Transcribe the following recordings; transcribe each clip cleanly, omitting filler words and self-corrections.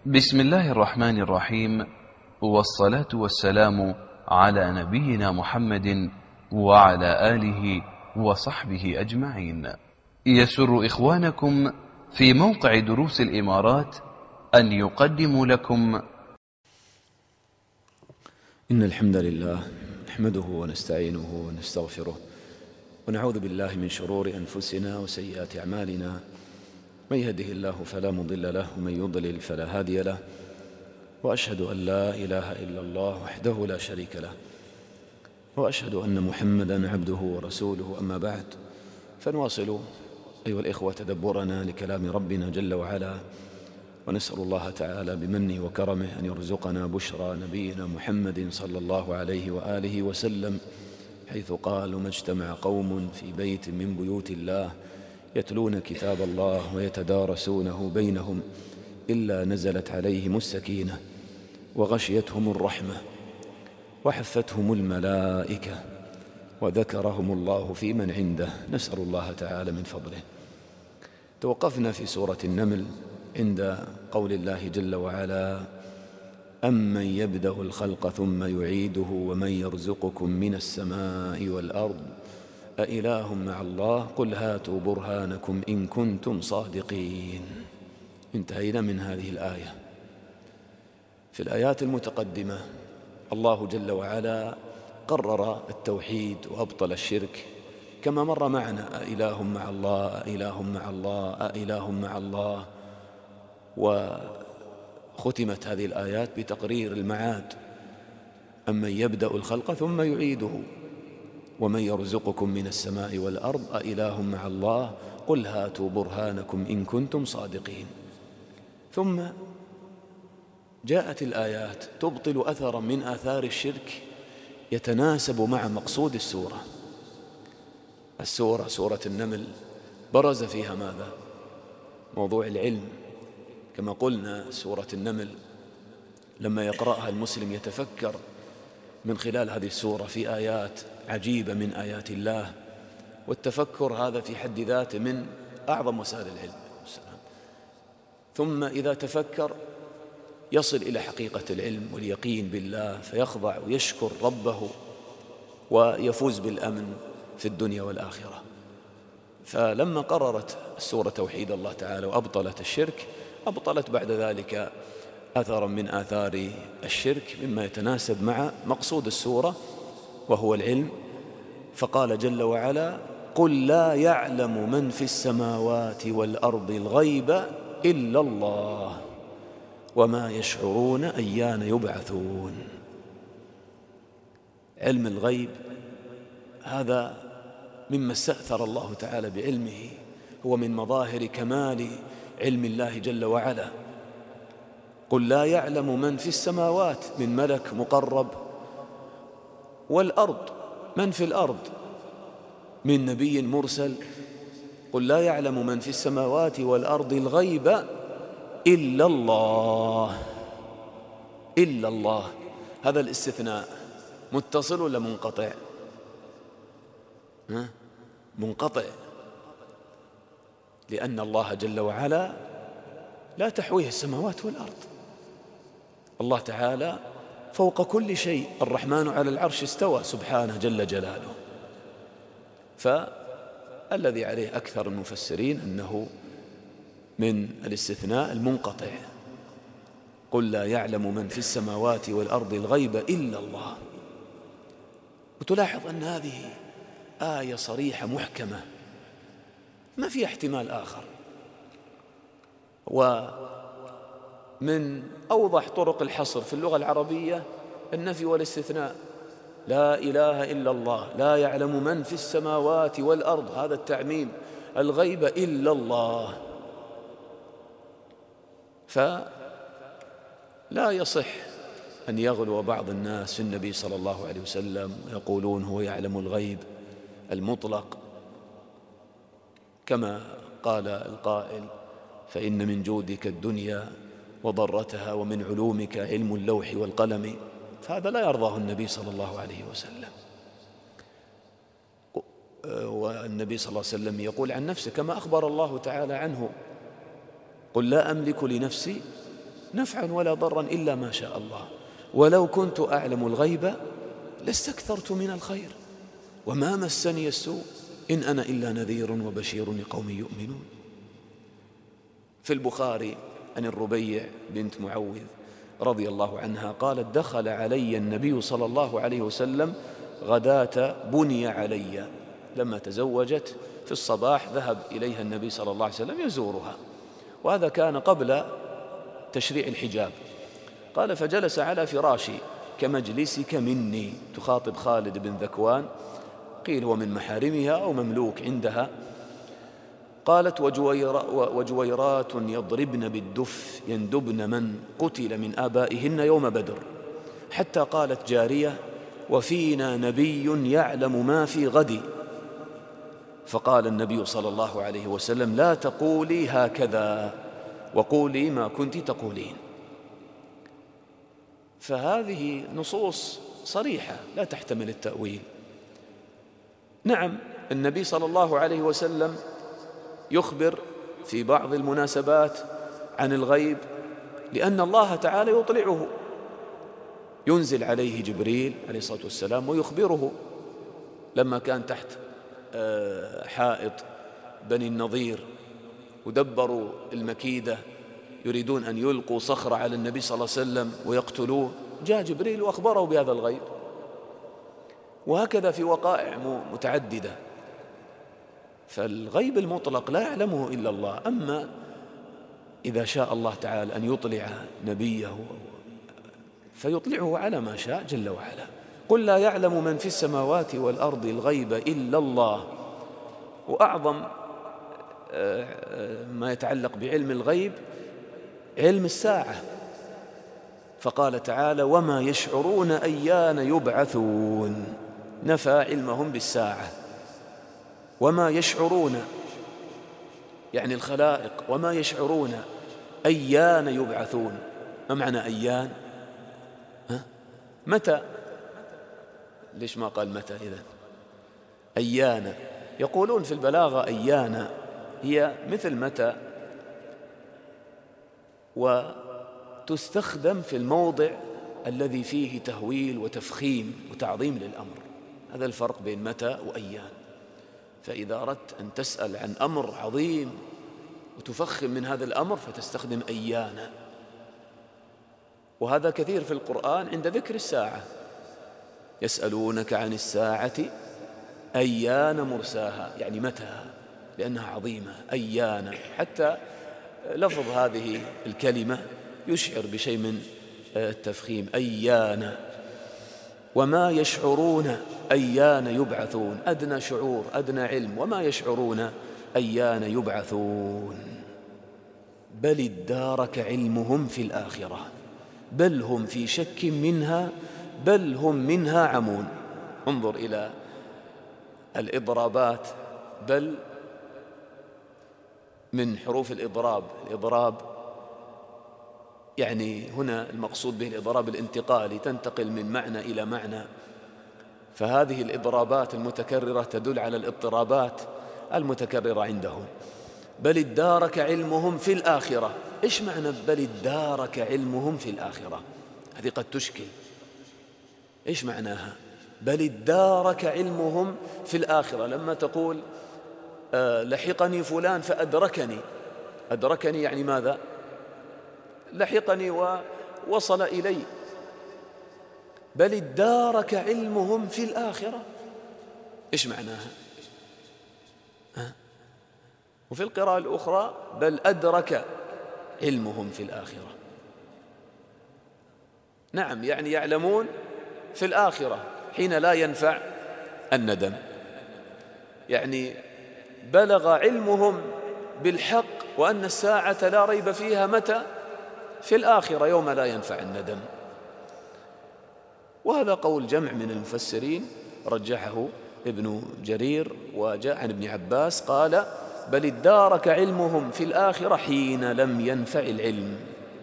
بسم الله الرحمن الرحيم، والصلاة والسلام على نبينا محمد وعلى آله وصحبه أجمعين. يسر إخوانكم في موقع دروس الإمارات أن يقدموا لكم إن الحمد لله نحمده ونستعينه ونستغفره ونعوذ بالله من شرور أنفسنا وسيئات أعمالنا، من يهده الله فلا مضل له ومن يضلل فلا هادي له، وأشهد أن لا إله إلا الله وحده لا شريك له، وأشهد أن محمدًا عبده ورسوله. أما بعد، فنواصل أيها الإخوة تدبرنا لكلام ربنا جل وعلا، ونسأل الله تعالى بمنه وكرمه أن يرزقنا بشرى نبينا محمد صلى الله عليه وآله وسلم، حيث قال: وما اجتمع قوم في بيت من بيوت الله يتلون كتاب الله ويتدارسونه بينهم إلا نزلت عليهم السكينة وغشيتهم الرحمة وحفتهم الملائكة وذكرهم الله في من عنده. نسأل الله تعالى من فضله. توقفنا في سورة النمل عند قول الله جل وعلا: أمن يبدأ الخلق ثم يعيده ومن يرزقكم من السماء والأرض أإله مع الله قل هاتوا برهانكم إن كنتم صادقين. انتهينا من هذه الآية. في الآيات المتقدمة الله جل وعلا قرر التوحيد وأبطل الشرك، كما مر معنا: أإله مع الله أإله مع الله أإله مع الله. وختمت هذه الآيات بتقرير المعاد: أمن يبدأ الخلق ثم يعيده ومن يرزقكم من السماء والأرض أإله مع الله قل هاتوا برهانكم إن كنتم صادقين. ثم جاءت الآيات تبطل أثرا من آثار الشرك يتناسب مع مقصود السورة. سورة النمل برز فيها ماذا؟ موضوع العلم. كما قلنا سورة النمل لما يقرأها المسلم يتفكر من خلال هذه السورة في آيات عجيبة من آيات الله، والتفكر هذا في حد ذاته من أعظم وسائل العلم. ثم إذا تفكر يصل إلى حقيقة العلم واليقين بالله، فيخضع ويشكر ربه ويفوز بالأمن في الدنيا والآخرة. فلما قررت السورة توحيد الله تعالى وأبطلت الشرك، أبطلت بعد ذلك أثرا من آثار الشرك مما يتناسب مع مقصود السورة وهو العلم. فقال جل وعلا: قل لا يعلم من في السماوات والأرض الغيب إلا الله وما يشعرون أيان يبعثون. علم الغيب هذا مما استأثر الله تعالى بعلمه، هو من مظاهر كمال علم الله جل وعلا. قل لا يعلم من في السماوات من ملك مقرب، والأرض من في الأرض من نبي مرسل. قل لا يعلم من في السماوات والأرض الغيب إلا الله. إلا الله، هذا الاستثناء متصل ولا منقطع؟ منقطع، لأن الله جل وعلا لا تحويه السماوات والأرض. الله تعالى فوق كل شيء، الرحمن على العرش استوى سبحانه جل جلاله. فالذي عليه أكثر المفسرين أنه من الاستثناء المنقطع. قل لا يعلم من في السماوات والأرض الغيب إلا الله. وتلاحظ أن هذه آية صريحة محكمة ما فيها احتمال آخر. ومن أوضح طرق الحصر في اللغة العربية النفي والاستثناء. لا إله إلا الله، لا يعلم من في السماوات والأرض، هذا التعميم، الغيب إلا الله. فلا يصح أن يغلو بعض الناس في النبي صلى الله عليه وسلم ويقولون هو يعلم الغيب المطلق، كما قال القائل: فإن من جودك الدنيا وضرتها ومن علومك علم اللوح والقلم. فهذا لا يرضاه النبي صلى الله عليه وسلم. والنبي صلى الله عليه وسلم يقول عن نفسه كما أخبر الله تعالى عنه: قل لا أملك لنفسي نفعا ولا ضرا إلا ما شاء الله، ولو كنت أعلم الغيب لاستكثرت من الخير وما مسني السوء إن أنا إلا نذير وبشير لقوم يؤمنون. في البخاري عن الربيع بنت معوذ رضي الله عنها قالت: دخل علي النبي صلى الله عليه وسلم غداة بني علي. لما تزوجت في الصباح ذهب إليها النبي صلى الله عليه وسلم يزورها، وهذا كان قبل تشريع الحجاب. قال: فجلس على فراشي كمجلسك مني. تخاطب خالد بن ذكوان، قيل هو من محارمها أو مملوك عندها. قالت: وجويرات يضربن بالدف يندبن من قتل من آبائهن يوم بدر، حتى قالت جارية: وفينا نبي يعلم ما في غد. فقال النبي صلى الله عليه وسلم: لا تقولي هكذا، وقولي ما كنت تقولين. فهذه نصوص صريحة لا تحتمل التأويل. نعم، النبي صلى الله عليه وسلم يخبر في بعض المناسبات عن الغيب لأن الله تعالى يطلعه، ينزل عليه جبريل عليه الصلاة والسلام ويخبره. لما كان تحت حائط بني النضير ودبروا المكيدة يريدون أن يلقوا صخرة على النبي صلى الله عليه وسلم ويقتلوه، جاء جبريل وأخبره بهذا الغيب. وهكذا في وقائع متعددة. فالغيب المطلق لا يعلمه إلا الله. أما إذا شاء الله تعالى أن يطلع نبيه فيطلعه على ما شاء جل وعلا. قل لا يعلم من في السماوات والأرض الغيب إلا الله. وأعظم ما يتعلق بعلم الغيب علم الساعة، فقال تعالى: وما يشعرون أيان يبعثون. نفى علمهم بالساعة. وما يشعرون يعني الخلائق، وما يشعرون أيان يبعثون. ما معنى أيان؟ متى؟ ليش ما قال متى إذن؟ أيان. يقولون في البلاغة أيان هي مثل متى، وتستخدم في الموضع الذي فيه تهويل وتفخيم وتعظيم للأمر. هذا الفرق بين متى وأيان. فإذا أردت أن تسأل عن أمر عظيم وتفخم من هذا الأمر فتستخدم أيان. وهذا كثير في القرآن عند ذكر الساعة. يسألونك عن الساعة أيان مرساها، يعني متى، لأنها عظيمة. أيان، حتى لفظ هذه الكلمة يشعر بشيء من التفخيم. أيان. وما يشعرون أيان يبعثون. أدنى شعور، أدنى علم. وما يشعرون أيان يبعثون. بل ادارك علمهم في الآخرة بل هم في شك منها بل هم منها عمون. انظر إلى الإضرابات. بل من حروف الإضراب. الإضراب يعني هنا المقصود به الإضراب الانتقالي، تنتقل من معنى إلى معنى. فهذه الإضرابات المتكررة تدل على الاضطرابات المتكررة عندهم. بل ادارك علمهم في الآخرة. إيش معنى بل ادارك علمهم في الآخرة؟ هذه قد تشكل. إيش معناها؟ بل ادارك علمهم في الآخرة. لما تقول لحقني فلان فأدركني، أدركني يعني ماذا؟ لحقني ووصل إلي. بل ادارك علمهم في الآخرة. إيش معناها؟ وفي القراءة الأخرى بل أدرك علمهم في الآخرة. نعم، يعني يعلمون في الآخرة حين لا ينفع الندم. يعني بلغ علمهم بالحق وأن الساعة لا ريب فيها متى؟ في الآخرة يوم لا ينفع الندم. وهذا قول جمع من المفسرين رجحه ابن جرير، وجاء عن ابن عباس قال: بل ادارك علمهم في الآخرة حين لم ينفع العلم.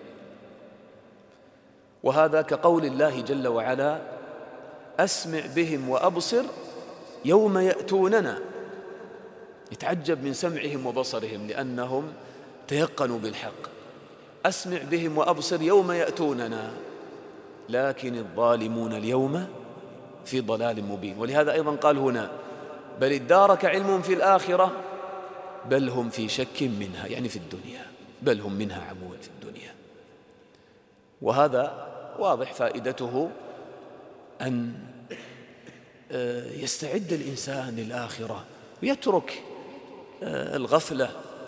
وهذا كقول الله جل وعلا: أسمع بهم وأبصر يوم يأتوننا. يتعجب من سمعهم وبصرهم لأنهم تيقنوا بالحق. أسمع بهم وأبصر يوم يأتوننا لكن الظالمون اليوم في ضلال مبين. ولهذا أيضا قال هنا بل ادارك علمهم في الآخرة بل هم في شك منها، يعني في الدنيا، بل هم منها عمون في الدنيا. وهذا واضح فائدته أن يستعد الإنسان للآخرة ويترك الغفلة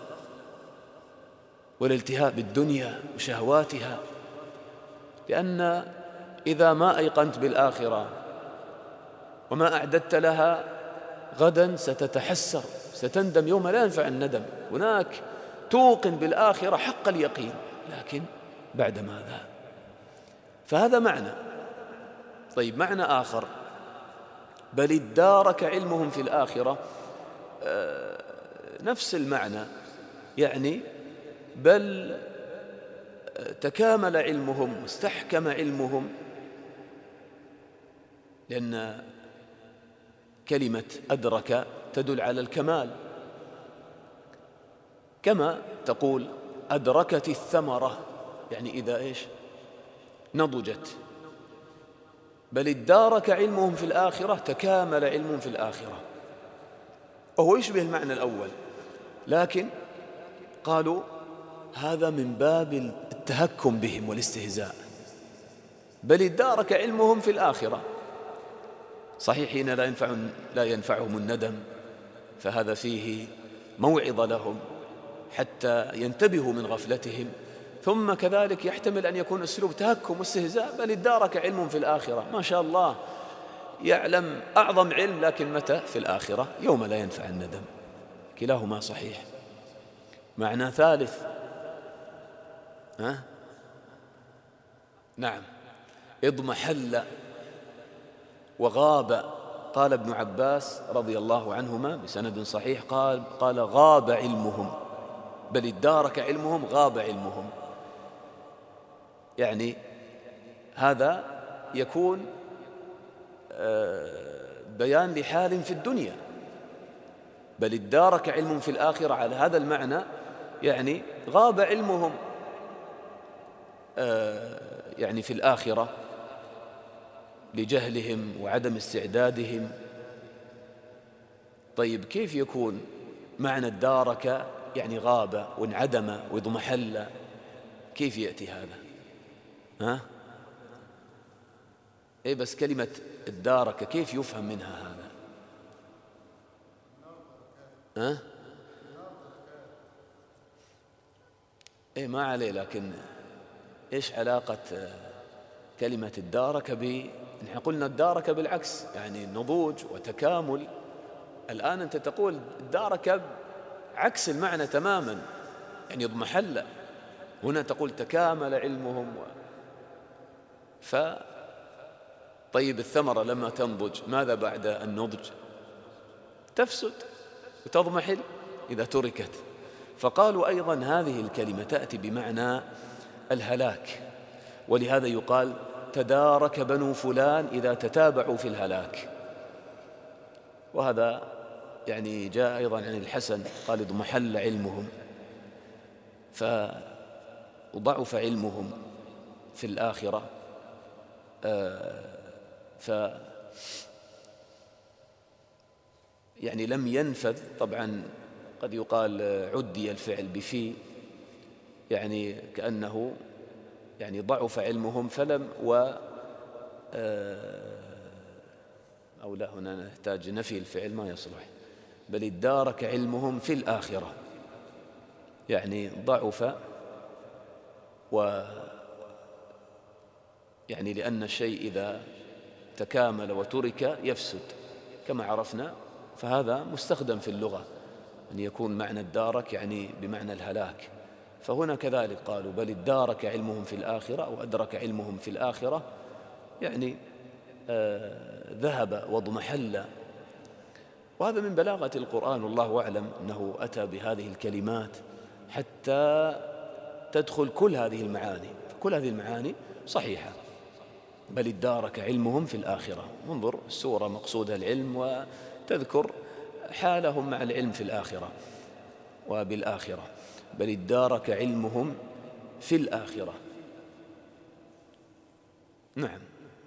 والالتهاء بالدنيا وشهواتها، لأن إذا ما أيقنت بالآخرة وما أعددت لها غدا ستتحسر، ستندم يوم لا ينفع الندم. هناك توقن بالآخرة حق اليقين، لكن بعد ماذا؟ فهذا معنى. طيب معنى آخر بل ادارك علمهم في الآخرة، نفس المعنى، يعني بل تكامل علمهم واستحكم علمهم، لأن كلمة أدرك تدل على الكمال، كما تقول أدركت الثمرة، يعني إذا إيش نضجت. بل ادارك علمهم في الآخرة تكامل علمهم في الآخرة، وهو يشبه المعنى الأول، لكن قالوا هذا من باب التهكم بهم والاستهزاء. بل ادارك علمهم في الآخرة، صحيح حين لا ينفعهم الندم، فهذا فيه موعظة لهم حتى ينتبهوا من غفلتهم، ثم كذلك يحتمل أن يكون أسلوب تهكم واستهزاء. بل ادارك علمهم في الآخرة، ما شاء الله يعلم أعظم علم، لكن متى؟ في الآخرة يوم لا ينفع الندم. كلاهما صحيح. معنى ثالث نعم اضمحل وغاب. قال ابن عباس رضي الله عنهما بسند صحيح قال غاب علمهم، بل ادارك علمهم غاب علمهم، يعني هذا يكون بيان لحال في الدنيا. بل ادارك علمهم في الآخرة على هذا المعنى، يعني غاب علمهم يعني في الآخرة لجهلهم وعدم استعدادهم. طيب كيف يكون معنى ادارك يعني غاب وانعدم واضمحل؟ كيف يأتي هذا؟ إيه بس كلمة ادارك كيف يفهم منها هذا؟ إيه ما عليه، لكن إيش علاقة كلمة ادارك نحن قلنا ادارك بالعكس، يعني نضوج وتكامل. الآن أنت تقول ادارك عكس المعنى تماما، يعني اضمحل. هنا تقول تكامل علمهم طيب الثمرة لما تنضج ماذا بعد النضج؟ تفسد وتضمحل إذا تركت. فقالوا أيضا هذه الكلمة تأتي بمعنى الهلاك، ولهذا يقال تدارك بنو فلان إذا تتابعوا في الهلاك. وهذا يعني جاء أيضا عن الحسن قال اضمحل علمهم، فضعف علمهم في الآخرة. يعني لم ينفذ. طبعا قد يقال عدي الفعل بفي، يعني كأنه يعني ضعف علمهم فلم أو لا، هنا نحتاج نفي الفعل ما يصلح. بل ادارك علمهم في الآخرة، يعني ضعف يعني لأن الشيء إذا تكامل وترك يفسد كما عرفنا، فهذا مستخدم في اللغة أن يكون معنى الدارك يعني بمعنى الهلاك. فهنا كذلك قالوا بل ادارك علمهم في الآخرة أو أدرك علمهم في الآخرة، يعني ذهب واضمحل. وهذا من بلاغة القرآن، والله أعلم أنه أتى بهذه الكلمات حتى تدخل كل هذه المعاني. كل هذه المعاني صحيحة. بل ادارك علمهم في الآخرة، انظر السورة مقصودها العلم وتذكر حالهم مع العلم في الآخرة وبالآخرة. بل ادارك علمهم في الآخرة. نعم.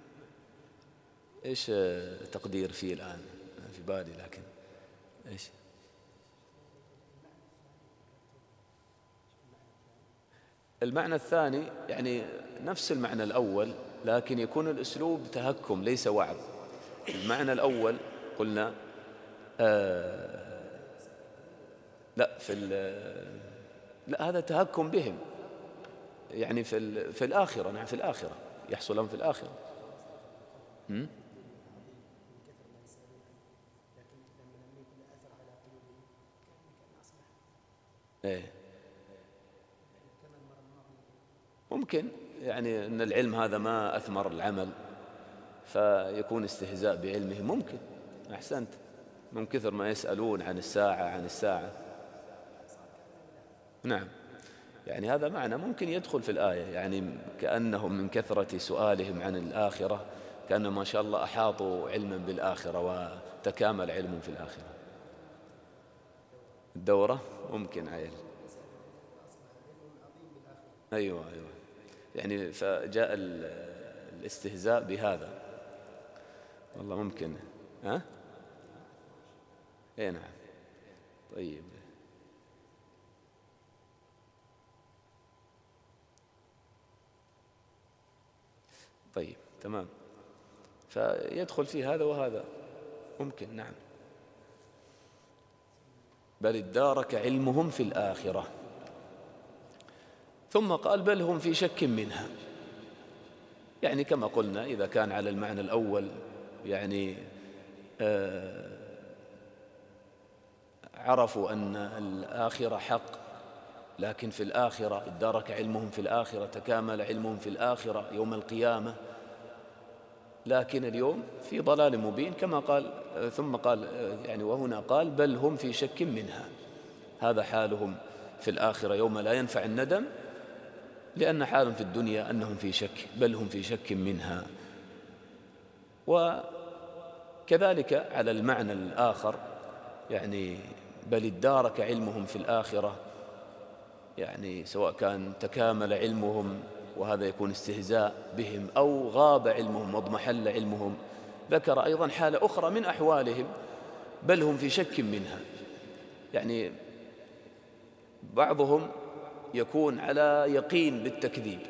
إيش تقدير فيه الآن في بالي، لكن إيش المعنى الثاني؟ يعني نفس المعنى الأول، لكن يكون الأسلوب تهكم ليس وعظ. المعنى الأول قلنا لا لا، هذا تهكم بهم، يعني في الآخرة. نعم، في الآخرة يحصل لهم في الآخرة. إيه، ممكن يعني أن العلم هذا ما أثمر العمل فيكون استهزاء بعلمه، ممكن. أحسنت، من كثر ما يسألون عن الساعة. نعم، يعني هذا معنى ممكن يدخل في الآية، يعني كأنهم من كثرة سؤالهم عن الآخرة كأن ما شاء الله أحاطوا علما بالآخرة وتكامل علم في الآخرة. الدورة ممكن عيل. أيوة، يعني فجاء الاستهزاء بهذا، والله ممكن. اي نعم. طيب، تمام، فيدخل في هذا وهذا ممكن. نعم. بل ادارك علمهم في الآخرة، ثم قال بل هم في شك منها. يعني كما قلنا، إذا كان على المعنى الأول يعني عرفوا أن الآخرة حق، لكن في الآخرة ادارك علمهم في الآخرة، تكامل علمهم في الآخرة يوم القيامة، لكن اليوم في ضلال مبين كما قال. ثم قال يعني وهنا قال بل هم في شك منها، هذا حالهم في الآخرة يوم لا ينفع الندم، لأن حالهم في الدنيا أنهم في شك، بل هم في شك منها. وكذلك على المعنى الآخر، يعني بل ادارك علمهم في الآخرة، يعني سواء كان تكامل علمهم وهذا يكون استهزاء بهم، أو غاب علمهم واضمحل علمهم. ذكر أيضا حالة أخرى من أحوالهم بل هم في شك منها، يعني بعضهم يكون على يقين بالتكذيب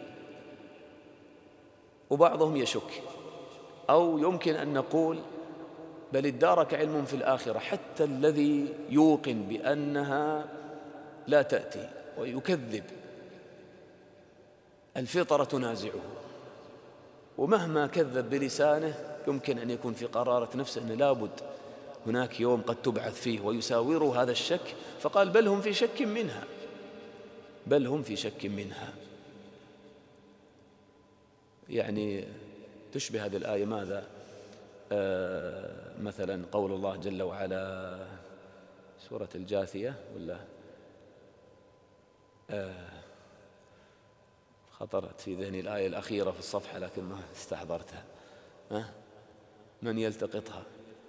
وبعضهم يشك، أو يمكن أن نقول بل ادارك علمهم في الآخرة، حتى الذي يوقن بأنها لا تأتي ويكذب الفطرة تنازعه، ومهما كذب بلسانه يمكن أن يكون في قرارة نفسه أن لابد هناك يوم قد تبعث فيه، ويساور هذا الشك، فقال بل هم في شك منها، بل هم في شك منها. يعني تشبه هذه الآية ماذا؟ مثلا قول الله جل وعلا سورة الجاثية، ولا خطرت في ذهني الآية الأخيرة في الصفحة لكن ما استحضرتها. من يلتقطها؟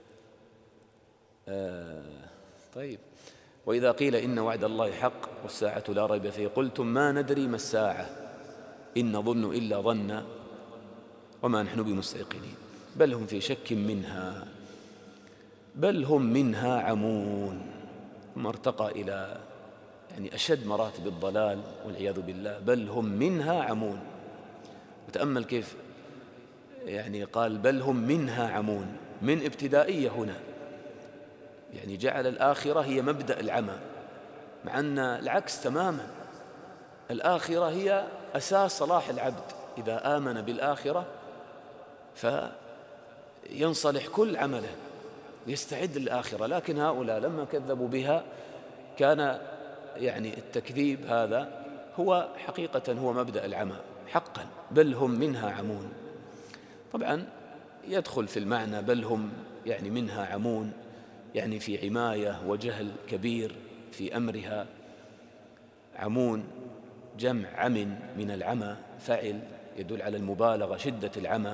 طيب. وإذا قيل إن وعد الله حق والساعة لا ريب فيه قلتم ما ندري ما الساعة إن نظن إلا ظنا وما نحن بمستيقنين بل هم في شك منها بل هم منها عمون. ثم ارتقى إلى يعني أشد مراتب الضلال والعياذ بالله، بل هم منها عمون. وتأمل كيف يعني قال بل هم منها عمون، من ابتدائية هنا، يعني جعل الآخرة هي مبدأ العمى، مع أن العكس تماما، الآخرة هي أساس صلاح العبد. إذا آمن بالآخرة فينصلح كل عمله ويستعد للآخرة، لكن هؤلاء لما كذبوا بها كان يعني التكذيب هذا هو حقيقة هو مبدأ العمى حقا. بل هم منها عمون، طبعا يدخل في المعنى بل هم يعني منها عمون، يعني في عماية وجهل كبير في أمرها. عمون جمع عمن من العمى، فعل يدل على المبالغة، شدة العمى.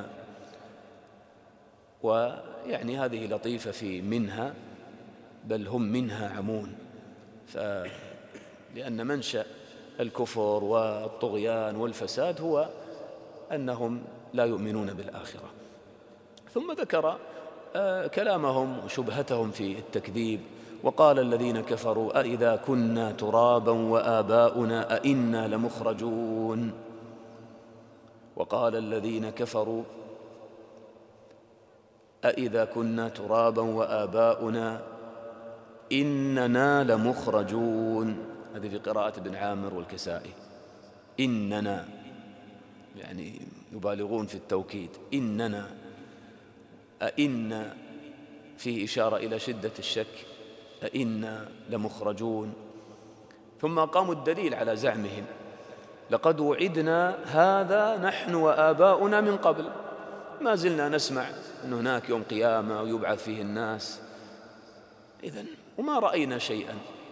ويعني هذه لطيفة في منها، بل هم منها عمون، لأن منشأ الكفر والطغيان والفساد هو أنهم لا يؤمنون بالآخرة. ثم ذكر كلامهم وشبهتهم في التكذيب. وقال الذين كفروا أئذا كنا ترابا وآباؤنا أئنا لمخرجون. وقال الذين كفروا أئذا كنا ترابا وآباؤنا إننا لمخرجون. هذه في قراءة ابن عامر والكسائي. إننا يعني يبالغون في التوكيد. إننا أئنا فيه إشارة إلى شدة الشك. أئنا لمخرجون. ثم قاموا الدليل على زعمهم: لقد وعدنا هذا نحن وآباؤنا من قبل. ما زلنا نسمع أن هناك يوم قيامة ويبعث فيه الناس، إذن وما رأينا شيئا.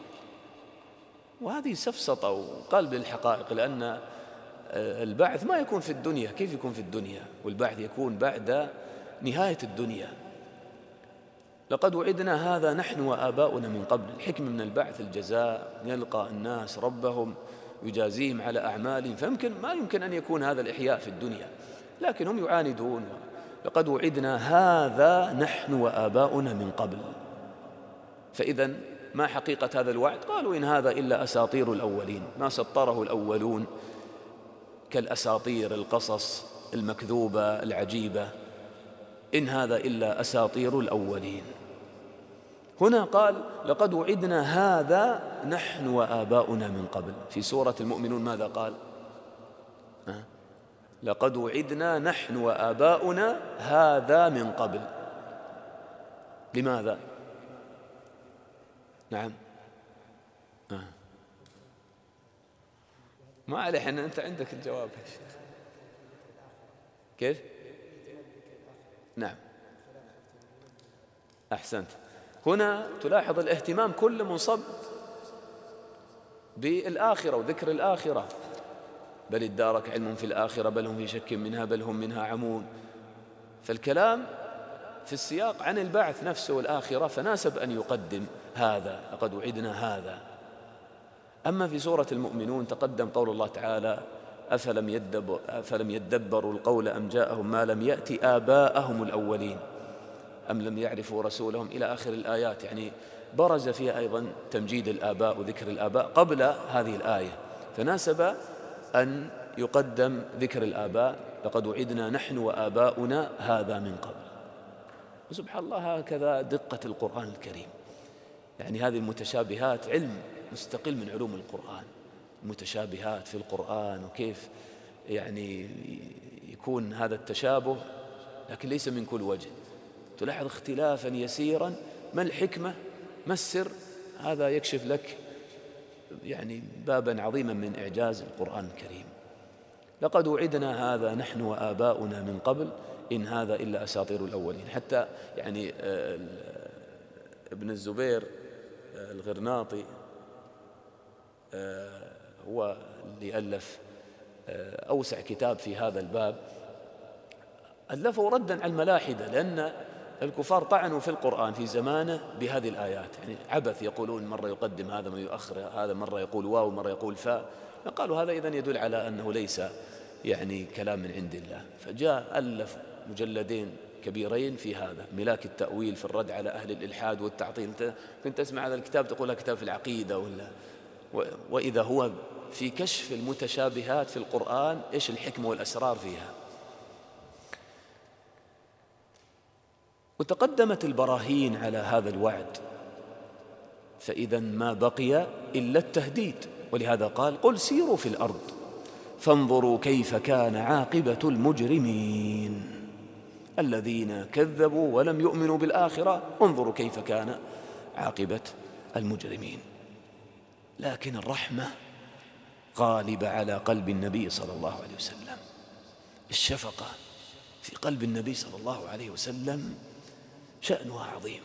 وهذه سفسطة وقلب للحقائق، لأن البعث ما يكون في الدنيا. كيف يكون في الدنيا؟ والبعث يكون بعد نهاية الدنيا. لقد وعدنا هذا نحن وآباؤنا من قبل. الحكمة من البعث الجزاء، يلقى الناس ربهم يجازيهم على أعمالهم، فيمكن ما يمكن أن يكون هذا الإحياء في الدنيا، لكن هم يعاندون. لقد وعدنا هذا نحن وآباؤنا من قبل. فإذا ما حقيقة هذا الوعد؟ قالوا إن هذا إلا أساطير الأولين، ما سطره الأولون كالأساطير القصص المكذوبة العجيبة. إن هذا إلا أساطير الأولين. هنا قال لقد وعدنا هذا نحن وآباؤنا من قبل. في سورة المؤمنون ماذا قال؟ لقد وعدنا نحن وآباؤنا هذا من قبل. لماذا؟ نعم ما عليه، أنت عندك الجواب. كيف؟ نعم أحسنت. هنا تلاحظ الاهتمام كل منصب بالآخرة وذكر الآخرة. بل ادارك علم في الآخرة بل هم في شك منها بل هم منها عمون. فالكلام في السياق عن البعث نفسه والآخرة، فناسب أن يقدم هذا. لقد وعدنا هذا. أما في سورة المؤمنون تقدم قول الله تعالى: أفلم يدبروا القول أم جاءهم ما لم يأت آباءهم الأولين أم لم يعرفوا رسولهم، إلى آخر الآيات. يعني برز فيها أيضا تمجيد الآباء وذكر الآباء قبل هذه الآية، فناسب أن يقدم ذكر الآباء. لقد وعدنا نحن وآباؤنا هذا من قبل. وسبحان الله هكذا دقة القرآن الكريم. يعني هذه المتشابهات علم مستقل من علوم القرآن. المتشابهات في القرآن وكيف يعني يكون هذا التشابه، لكن ليس من كل وجه. تلاحظ اختلافا يسيرا. ما الحكمة؟ ما السر؟ هذا يكشف لك يعني بابا عظيما من إعجاز القرآن الكريم. لقد وعدنا هذا نحن وآباؤنا من قبل إن هذا إلا أساطير الأولين. حتى يعني ابن الزبير الغرناطي هو اللي ألف أوسع كتاب في هذا الباب، ألفه ردا على الملاحدة، لأن الكفار طعنوا في القرآن في زمانه بهذه الآيات. يعني عبث، يقولون مرة يقدم هذا ما يؤخر هذا، مرة يقول واو مرة يقول فاء. فقالوا هذا إذن يدل على أنه ليس يعني كلام من عند الله. فجاء ألف مجلدين كبيرين في هذا، ملاك التأويل في الرد على أهل الإلحاد والتعطيل. كنت أسمع هذا الكتاب تقول كتاب في العقيدة وإذا هو في كشف المتشابهات في القرآن. إيش الحكمة والأسرار فيها؟ وتقدمت البراهين على هذا الوعد، فإذا ما بقي إلا التهديد. ولهذا قال: قل سيروا في الأرض فانظروا كيف كان عاقبة المجرمين الذين كذبوا ولم يؤمنوا بالآخرة، انظروا كيف كان عاقبة المجرمين. لكن الرحمة غالبة على قلب النبي صلى الله عليه وسلم. الشفقة في قلب النبي صلى الله عليه وسلم شأنها عظيم.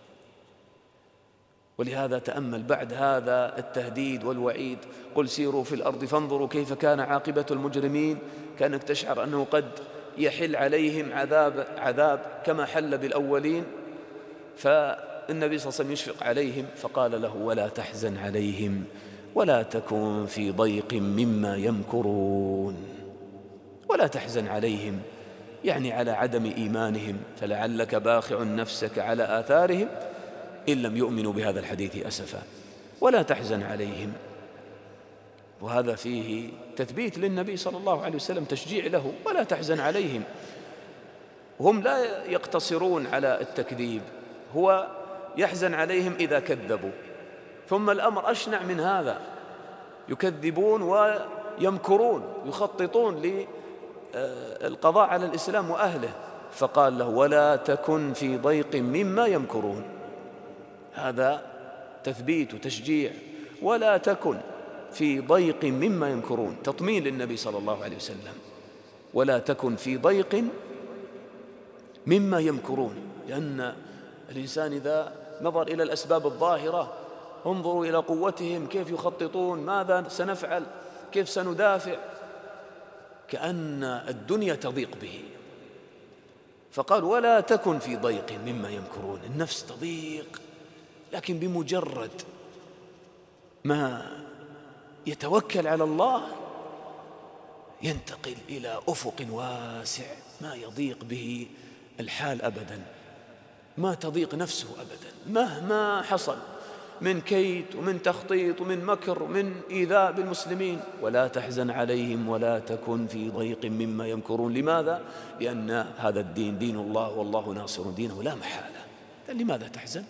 ولهذا تأمل بعد هذا التهديد والوعيد: قل سيروا في الأرض فانظروا كيف كان عاقبة المجرمين، كأنك تشعر أنه قد يحل عليهم عذاب كما حل بالأولين. فالنبي صلى الله عليه وسلم يشفق عليهم فقال له: ولا تحزن عليهم ولا تكن في ضيق مما يمكرون. ولا تحزن عليهم يعني على عدم إيمانهم، فلعلك باخع نفسك على آثارهم إن لم يؤمنوا بهذا الحديث أسفا. ولا تحزن عليهم، وهذا فيه تثبيت للنبي صلى الله عليه وسلم، تشجيع له. ولا تحزن عليهم، هم لا يقتصرون على التكذيب، هو يحزن عليهم إذا كذبوا، ثم الأمر أشنع من هذا، يكذبون ويمكرون، يخططون للقضاء على الإسلام وأهله، فقال له ولا تكن في ضيق مما يمكرون. هذا تثبيت وتشجيع. ولا تكن في ضيق مما يمكرون، تطمين للنبي صلى الله عليه وسلم. ولا تكن في ضيق مما يمكرون، لأن الإنسان إذا نظر إلى الأسباب الظاهرة، انظروا إلى قوتهم كيف يخططون، ماذا سنفعل، كيف سندافع، كأن الدنيا تضيق به. فقال ولا تكن في ضيق مما يمكرون، النفس تضيق، لكن بمجرد ما يتوكل على الله ينتقل إلى أفق واسع ما يضيق به الحال أبدا، ما تضيق نفسه أبدا مهما حصل من كيد ومن تخطيط ومن مكر ومن إيذاء بالمسلمين. ولا تحزن عليهم ولا تكن في ضيق مما يمكرون. لماذا؟ لأن هذا الدين دين الله، والله ناصر دينه لا محالة. لماذا تحزن؟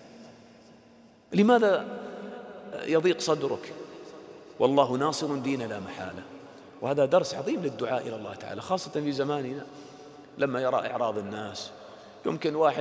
لماذا يضيق صدرك؟ والله ناصر دين لا محالة. وهذا درس عظيم للدعاء إلى الله تعالى، خاصة في زماننا لما يرى إعراض الناس. يمكن واحد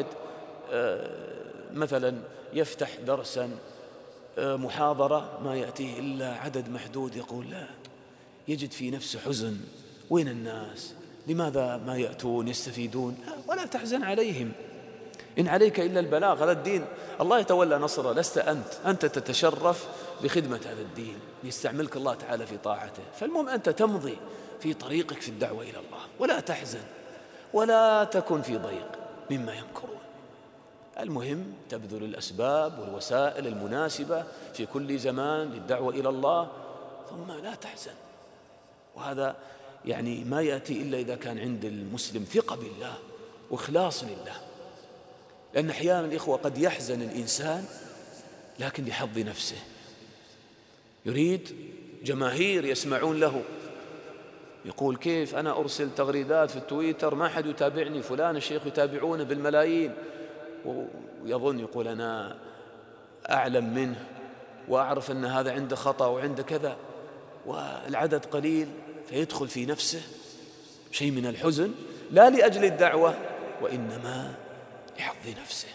مثلا يفتح درسا محاضرة ما يأتيه إلا عدد محدود، يقول لا، يجد في نفسه حزن، وين الناس؟ لماذا ما يأتون يستفيدون؟ ولا تحزن عليهم، إن عليك إلا البلاغ. هذا الدين الله يتولى نصره، لست أنت تتشرف بخدمة هذا الدين، يستعملك الله تعالى في طاعته. فالمهم أنت تمضي في طريقك في الدعوة إلى الله. ولا تحزن ولا تكن في ضيق مما يمكرون. المهم تبذل الأسباب والوسائل المناسبة في كل زمان للدعوة إلى الله، ثم لا تحزن. وهذا يعني ما يأتي إلا إذا كان عند المسلم ثقة بالله وإخلاص لله. لأن أحيانا الإخوة قد يحزن الإنسان لكن لحظ نفسه، يريد جماهير يسمعون له، يقول كيف أنا أرسل تغريدات في التويتر ما حد يتابعني، فلان الشيخ يتابعونه بالملايين، ويظن يقول أنا أعلم منه وأعرف أن هذا عنده خطأ وعنده كذا، والعدد قليل، فيدخل في نفسه شيء من الحزن، لا لأجل الدعوة وإنما لحظ نفسه.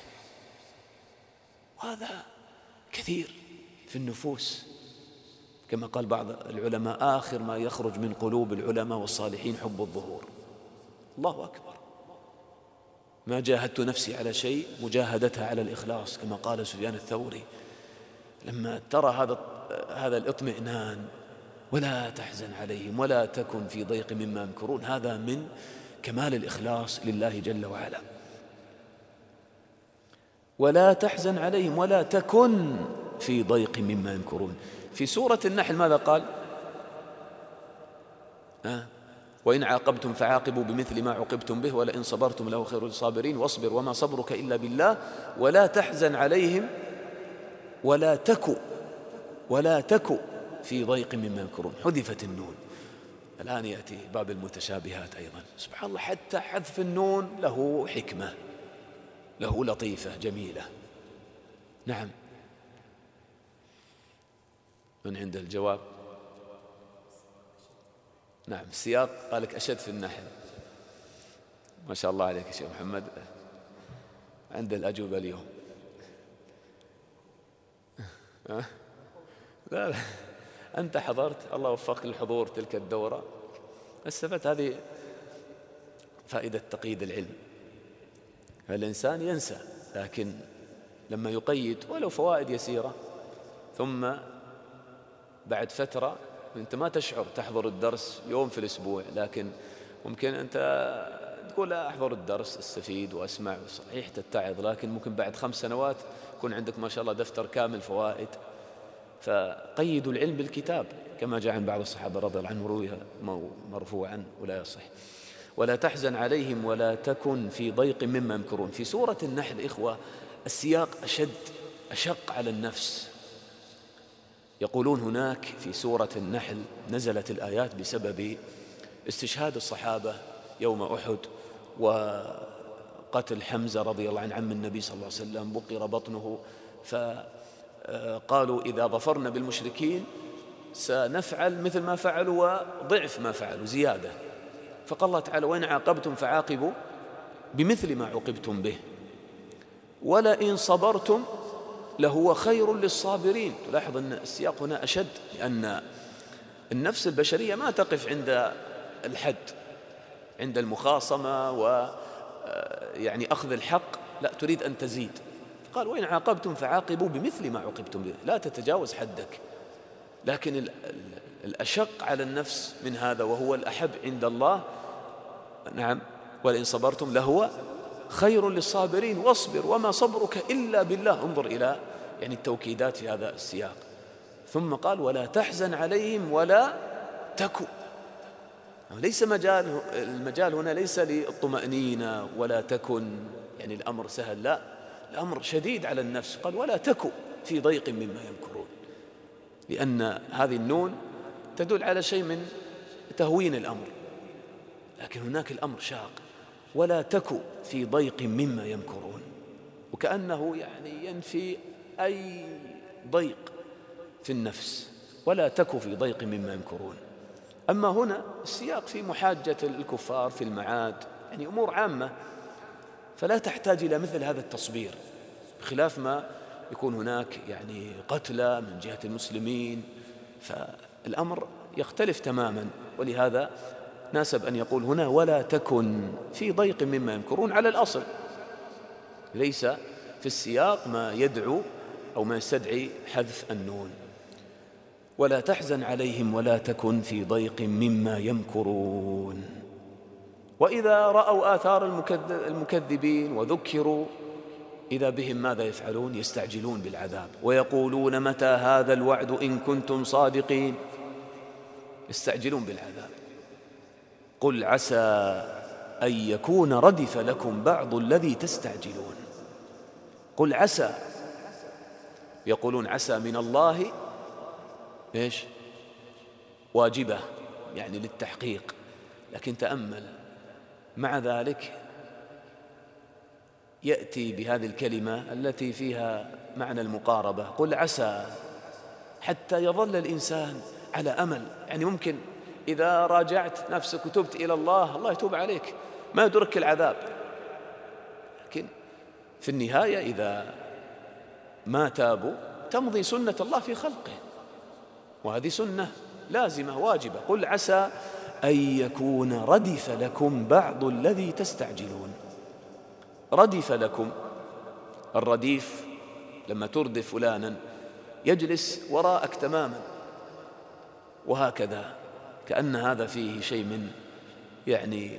وهذا كثير في النفوس، كما قال بعض العلماء آخر ما يخرج من قلوب العلماء والصالحين حب الظهور. الله أكبر، ما جاهدت نفسي على شيء مجاهدتها على الإخلاص، كما قال سفيان الثوري لما ترى هذا الاطمئنان. ولا تحزن عليهم ولا تكن في ضيق مما يمكرون، هذا من كمال الإخلاص لله جل وعلا. ولا تحزن عليهم ولا تكن في ضيق مما يمكرون. في سورة النحل ماذا قال؟ وإن عاقبتم فعاقبوا بمثل ما عوقبتم به ولئن صبرتم لهو خير للصابرين واصبر وما صبرك إلا بالله ولا تحزن عليهم ولا تك في ضيق مما يمكرون. حذفت النون، الآن يأتي باب المتشابهات أيضا. سبحان الله، حتى حذف النون له حكمة، له لطيفة جميلة. نعم، من عند الجواب؟ نعم، السياق قالك أشد في النحل. ما شاء الله عليك يا شيخ محمد، عند الأجوبة اليوم. لا أنت حضرت، الله وفقك للحضور تلك الدورة، استفدت. هذه فائدة تقييد العلم. الإنسان ينسى، لكن لما يقيد ولو فوائد يسيرة، ثم بعد فترة أنت ما تشعر، تحضر الدرس يوم في الأسبوع، لكن ممكن أنت تقول أحضر الدرس استفيد وأسمع، صحيح تتعظ، لكن ممكن بعد 5 سنوات يكون عندك ما شاء الله دفتر كامل فوائد. فقيدوا العلم بالكتاب كما جاء عن بعض الصحابة رضي الله عنهم روي مرفوعا ولا يصح. ولا تحزن عليهم ولا تكن في ضيق مما يمكرون. في سورة النحل إخوة السياق أشق على النفس. يقولون هناك في سورة النحل نزلت الآيات بسبب استشهاد الصحابة يوم أحد وقتل حمزة رضي الله عنه عم النبي صلى الله عليه وسلم، بقر بطنه، فقالوا إذا ظفرنا بالمشركين سنفعل مثل ما فعلوا وضعف ما فعلوا زيادة. فقال الله تعالى وإن عاقبتم فعاقبوا بمثل ما عوقبتم به ولئن صبرتم لهو خير للصابرين. تلاحظ أن السياق هنا أشد، لأن النفس البشرية ما تقف عند الحد، عند المخاصمة ويعني أخذ الحق، لا تريد أن تزيد. قال وإن عاقبتم فعاقبوا بمثل ما عوقبتم به، لا تتجاوز حدك. لكن الأشق على النفس من هذا وهو الأحب عند الله، نعم، ولئن صبرتم لهو خير للصابرين واصبر وما صبرك إلا بالله. انظر إلى يعني التوكيدات في هذا السياق. ثم قال ولا تحزن عليهم ولا تكن. ليس المجال هنا ليس للطمأنينة ولا تكن يعني الأمر سهل، لا، الأمر شديد على النفس. قال ولا تكن في ضيق مما يمكرون، لأن هذه النون تدل على شيء من تهوين الأمر، لكن هناك الأمر شاق. ولا تكن في ضيق مما يمكرون، وكأنه يعني ينفي أي ضيق في النفس. ولا تكن في ضيق مما يمكرون. أما هنا السياق في محاجة الكفار في المعاد، يعني أمور عامة، فلا تحتاج إلى مثل هذا التصبير، بخلاف ما يكون هناك يعني قتلى من جهة المسلمين، فالأمر يختلف تماما. ولهذا ناسب أن يقول هنا ولا تكن في ضيق مما يمكرون على الأصل، ليس في السياق ما يدعو أو ما يستدعي حذف النون. ولا تحزن عليهم ولا تكن في ضيق مما يمكرون. وإذا رأوا آثار المكذبين وذكروا إذا بهم ماذا يفعلون؟ يستعجلون بالعذاب ويقولون متى هذا الوعد إن كنتم صادقين. يستعجلون بالعذاب. قل عسى أن يكون ردف لكم بعض الذي تستعجلون. قل عسى، يقولون عسى من الله إيش؟ واجبة يعني للتحقيق، لكن تأمل مع ذلك يأتي بهذه الكلمة التي فيها معنى المقاربة. قل عسى، حتى يظل الإنسان على أمل. يعني ممكن إذا راجعت نفسك وتبت إلى الله، الله يتوب عليك، ما يدرك العذاب. لكن في النهاية إذا ما تابوا تمضي سنة الله في خلقه، وهذه سنة لازمة واجبة. قل عسى أن يكون ردف لكم بعض الذي تستعجلون. ردف لكم، الرديف لما تردف فلانا يجلس وراءك تماما، وهكذا كأن هذا فيه شيء من يعني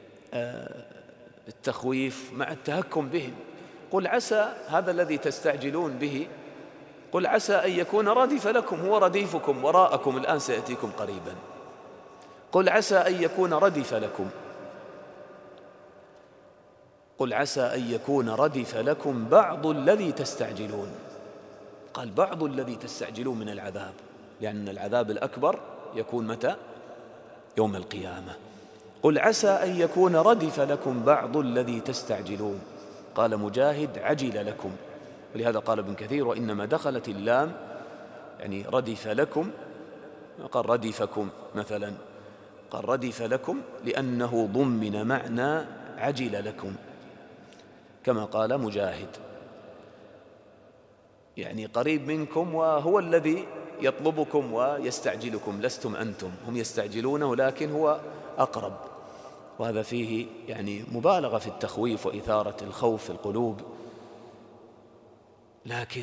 التخويف مع التهكم بهم. قل عسى هذا الذي تستعجلون به، قل عسى أن يكون ردف لكم، هو رديفكم وراءكم الآن سيأتيكم قريبا. قل عسى أن يكون ردف لكم، قل عسى أن يكون ردف لكم بعض الذي تستعجلون. قال بعض الذي تستعجلون من العذاب، لأن العذاب الأكبر يكون متى؟ يوم القيامة. قل عسى أن يكون ردف لكم بعض الذي تستعجلون. قال مجاهد عجل لكم، ولهذا قال ابن كثير وإنما دخلت اللام يعني ردف لكم، قال ردفكم مثلا، قال ردف لكم لأنه ضمن معنى عجل لكم، كما قال مجاهد، يعني قريب منكم وهو الذي يطلبكم ويستعجلكم، لستم أنتم، هم يستعجلونه لكن هو أقرب. وهذا فيه يعني مبالغة في التخويف وإثارة الخوف في القلوب. لكن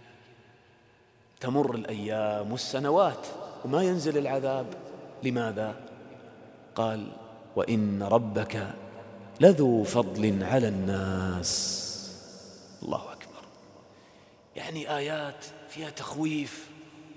تمر الأيام والسنوات وما ينزل العذاب. لماذا؟ قال وإن ربك لذو فضل على الناس. الله أكبر. يعني آيات فيها تخويف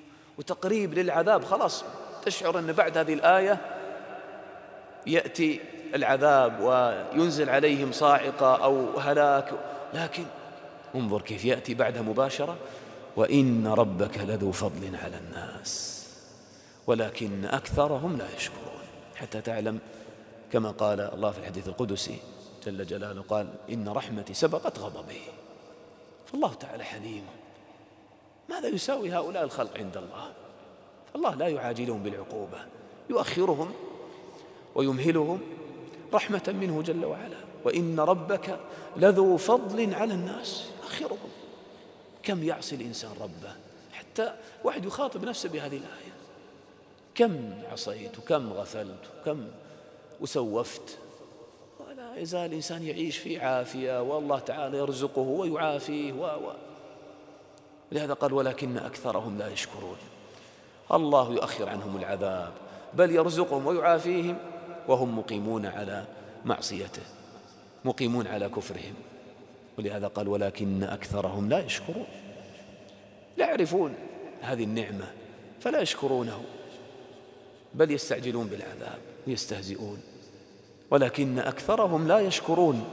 وتقريب للعذاب، خلاص تشعر أن بعد هذه الآية يأتي العذاب وينزل عليهم صاعقة أو هلاك، لكن انظر كيف يأتي بعدها مباشرة: وإن ربك لذو فضل على الناس ولكن أكثرهم لا يشكرون. حتى تعلم كما قال الله في الحديث القدسي جل جلاله، قال: إن رحمتي سبقت غضبي. فالله تعالى حليم. ماذا يساوي هؤلاء الخلق عند الله؟ فالله لا يعاجلهم بالعقوبة، يؤخرهم ويمهلهم رحمة منه جل وعلا. وإن ربك لذو فضل على الناس، يؤخرهم. كم يعصي الإنسان ربه، حتى واحد يخاطب نفسه بهذه الآية: كم عصيت وكم غفلت وكم وسوفت، ولا يزال الإنسان يعيش في عافية، والله تعالى يرزقه ويعافيه لهذا قال: ولكن أكثرهم لا يشكرون. الله يؤخر عنهم العذاب، بل يرزقهم ويعافيهم وهم مقيمون على معصيته، مقيمون على كفرهم. ولهذا قال: ولكن أكثرهم لا يشكرون. لا يعرفون هذه النعمة فلا يشكرونه، بل يستعجلون بالعذاب ويستهزئون. ولكن أكثرهم لا يشكرون.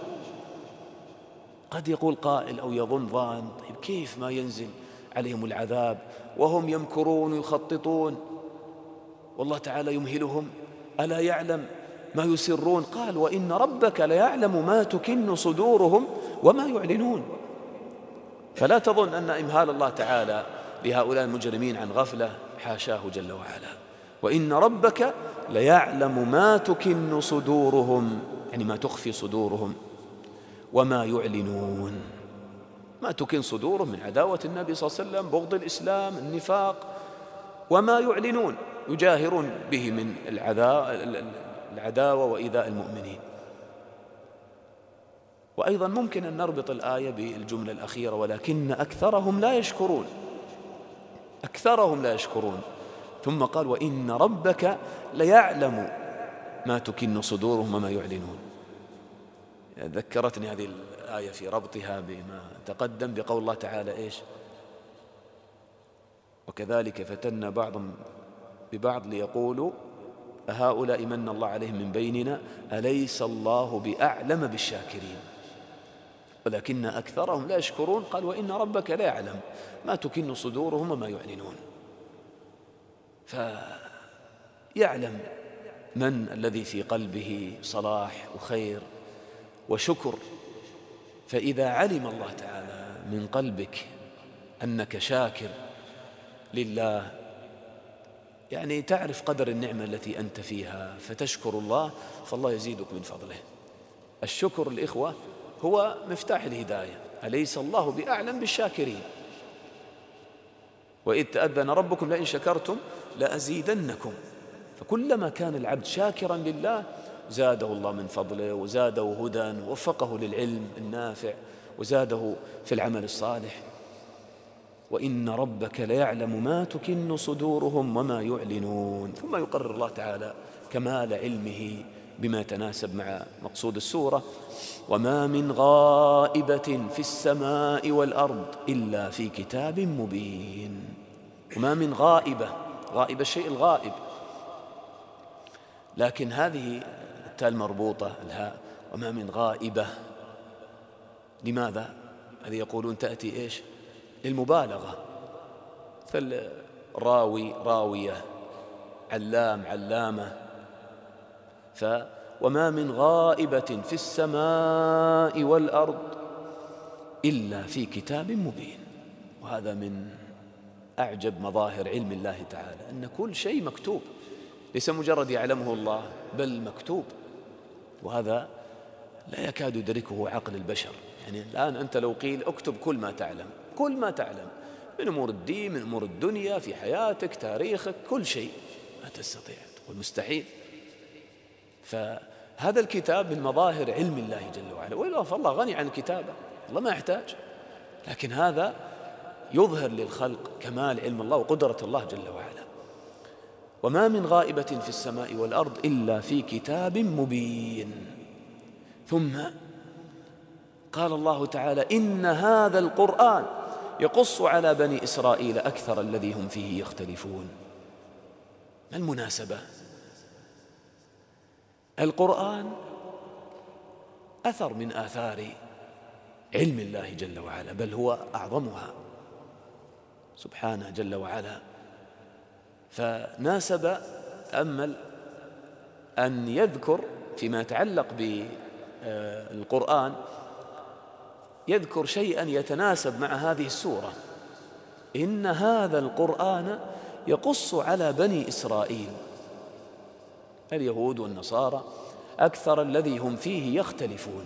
قد يقول قائل أو يظن ظان: طيب كيف ما ينزل عليهم العذاب وهم يمكرون ويخططون والله تعالى يمهلهم؟ ألا يعلم ما يسرون؟ قال: وإن ربك ليعلم ما تكن صدورهم وما يعلنون. فلا تظن أن إمهال الله تعالى لهؤلاء المجرمين عن غفلة، حاشاه جل وعلا. وإن ربك ليعلم ما تكن صدورهم، يعني ما تخفي صدورهم، وما يعلنون. ما تكن صدورهم من عداوة النبي صلى الله عليه وسلم، بغض الإسلام، النفاق، وما يعلنون يجاهرون به من العداوة وإيذاء المؤمنين. وأيضا ممكن أن نربط الآية بالجملة الأخيرة: ولكن أكثرهم لا يشكرون. أكثرهم لا يشكرون. ثم قال: وإن ربك ليعلم ما تكن صدورهم وما يعلنون. ذكرتني هذه الآية في ربطها بما تقدم بقول الله تعالى إيش؟ وكذلك فتنا بعضهم ببعض ليقولوا أهؤلاء من الله عليهم من بيننا أليس الله بأعلم بالشاكرين ولكن أكثرهم لا يشكرون. قال: وإن ربك لا يعلم ما تكن صدورهم وما يعلنون. فيعلم من الذي في قلبه صلاح وخير وشكر. فإذا علم الله تعالى من قلبك أنك شاكر لله، يعني تعرف قدر النعمة التي أنت فيها فتشكر الله، فالله يزيدك من فضله. الشكر الإخوة هو مفتاح الهداية. أليس الله بأعلم بالشاكرين؟ وإذ تأذن ربكم لئن شكرتم لأزيدنكم. فكلما كان العبد شاكرا لله زاده الله من فضله، وزاده هدى، ووفقه للعلم النافع، وزاده في العمل الصالح. وإن ربك ليعلم ما تكن صدورهم وما يعلنون. ثم يقرر الله تعالى كمال علمه بما يتناسب مع مقصود السورة: وما من غائبة في السماء والأرض إلا في كتاب مبين. وما من غائبة، غائبة الشيء الغائب، لكن هذه التاء المربوطة الهاء، وما من غائبة، لماذا؟ هذه يقولون تأتي إيش؟ للمبالغة، فالراوي راوية، علام علامة. وما من غائبة في السماء والأرض إلا في كتاب مبين. وهذا من أعجب مظاهر علم الله تعالى، أن كل شيء مكتوب، ليس مجرد يعلمه الله بل مكتوب. وهذا لا يكاد يدركه عقل البشر. يعني الآن أنت لو قيل اكتب كل ما تعلم، كل ما تعلم من أمور الدين، من أمور الدنيا، في حياتك، تاريخك، كل شيء، ما تستطيع، تقول مستحيل. فهذا الكتاب من مظاهر علم الله جل وعلا، وإلا فالله غني عن الكتابة، الله ما يحتاج. لكن هذا يظهر للخلق كمال علم الله وقدرة الله جل وعلا. وما من غائبة في السماء والأرض إلا في كتاب مبين. ثم قال الله تعالى: إن هذا القرآن يقص على بني إسرائيل أكثر الذي هم فيه يختلفون. ما المناسبة؟ القرآن أثر من آثار علم الله جل وعلا، بل هو أعظمها سبحانه جل وعلا. فناسب تأمل أن يذكر فيما يتعلق بالقرآن، يذكر شيئا يتناسب مع هذه السورة: إن هذا القرآن يقص على بني إسرائيل، اليهود والنصارى، أكثر الذي هم فيه يختلفون.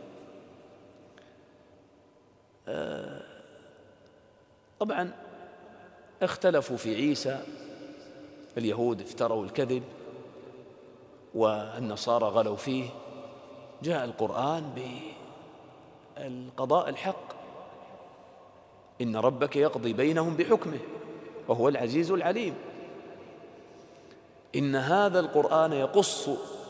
طبعا اختلفوا في عيسى، اليهود افتروا الكذب والنصارى غلوا فيه. جاء القرآن بالقضاء الحق: إن ربك يقضي بينهم بحكمه وهو العزيز العليم. إن هذا القرآن يقص،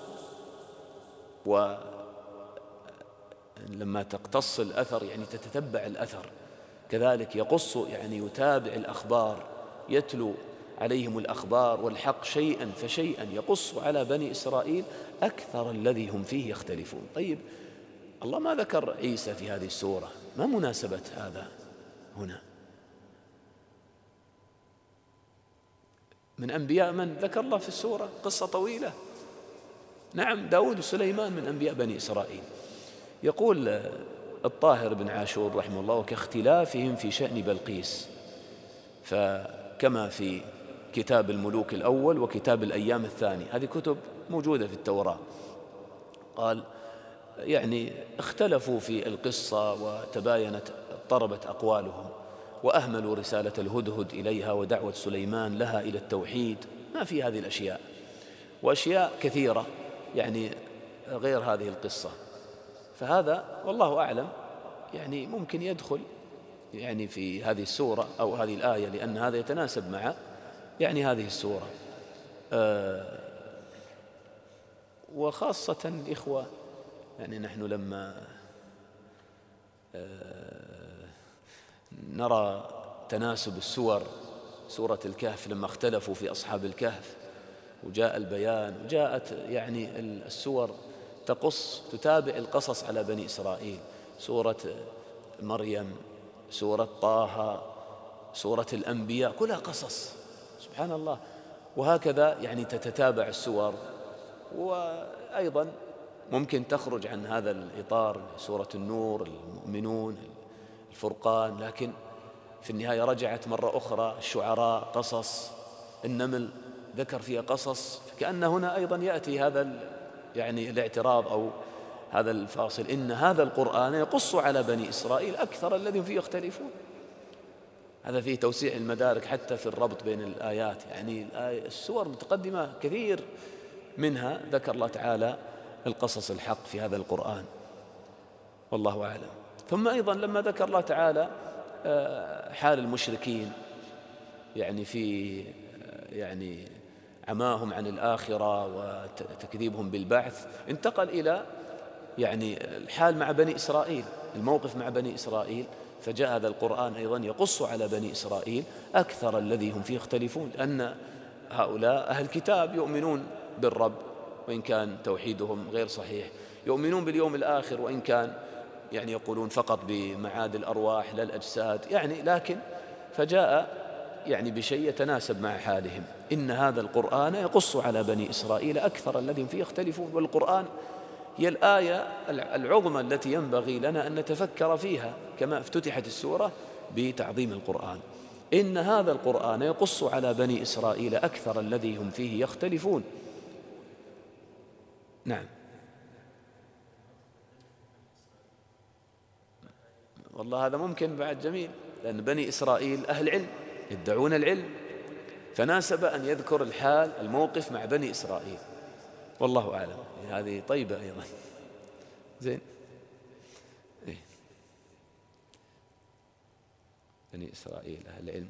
ولما تقتص الأثر يعني تتتبع الأثر، كذلك يقص يعني يتابع الأخبار، يتلو عليهم الأخبار والحق شيئا فشيئا، يقص على بني إسرائيل أكثر الذي هم فيه يختلفون. طيب، الله ما ذكر عيسى في هذه السورة، ما مناسبة هذا هنا؟ من أنبياء من ذكر الله في السورة قصة طويلة. نعم، داود وسليمان من أنبياء بني إسرائيل. يقول الطاهر بن عاشور رحمه الله: وكاختلافهم في شأن بلقيس، فكما في كتاب الملوك الأول وكتاب الأيام الثاني، هذه كتب موجودة في التوراة. قال يعني اختلفوا في القصة وتباينت اضطربت أقوالهم، وأهملوا رسالة الهدهد إليها ودعوة سليمان لها إلى التوحيد، ما في هذه الأشياء، وأشياء كثيرة يعني غير هذه القصة. فهذا والله أعلم يعني ممكن يدخل يعني في هذه السورة أو هذه الآية، لأن هذا يتناسب مع يعني هذه السورة. وخاصة الإخوة، يعني نحن لما نرى تناسب السور، سورة الكهف لما اختلفوا في أصحاب الكهف وجاء البيان، وجاءت يعني السور تقص تتابع القصص على بني إسرائيل: سورة مريم، سورة طه، سورة الأنبياء، كلها قصص سبحان الله. وهكذا يعني تتتابع السور. وأيضا ممكن تخرج عن هذا الإطار سورة النور، المؤمنون، الفرقان، لكن في النهاية رجعت مرة أخرى الشعراء، قصص، النمل ذكر فيها قصص. كأن هنا أيضا يأتي هذا يعني الاعتراض أو هذا الفاصل: إن هذا القرآن يقص على بني إسرائيل أكثر الذين فيه يختلفون. هذا فيه توسيع المدارك حتى في الربط بين الآيات، يعني السور متقدمة كثير منها ذكر الله تعالى القصص الحق في هذا القرآن، والله أعلم. ثم أيضا لما ذكر الله تعالى حال المشركين يعني في يعني عماهم عن الآخرة وتكذيبهم بالبعث، انتقل إلى يعني الحال مع بني إسرائيل، الموقف مع بني إسرائيل. فجاء هذا القرآن أيضا يقص على بني إسرائيل أكثر الذي هم فيه يختلفون، لأن هؤلاء أهل الكتاب يؤمنون بالرب وإن كان توحيدهم غير صحيح، يؤمنون باليوم الآخر وإن كان يعني يقولون فقط بمعاد الأرواح لا الأجساد يعني، لكن فجاء يعني بشيء يتناسب مع حالهم: إن هذا القرآن يقص على بني إسرائيل أكثر الذين فيه يختلفون. والقرآن هي الآية العظمى التي ينبغي لنا أن نتفكر فيها، كما افتتحت السورة بتعظيم القرآن: إن هذا القرآن يقص على بني إسرائيل أكثر الذي هم فيه يختلفون. نعم، والله هذا ممكن بعد جميل، لأن بني إسرائيل أهل علم يدعون العلم، فناسب أن يذكر الحال الموقف مع بني إسرائيل، والله أعلم. هذه طيبة أيضا. زين، إيه؟ بني إسرائيل أهل علم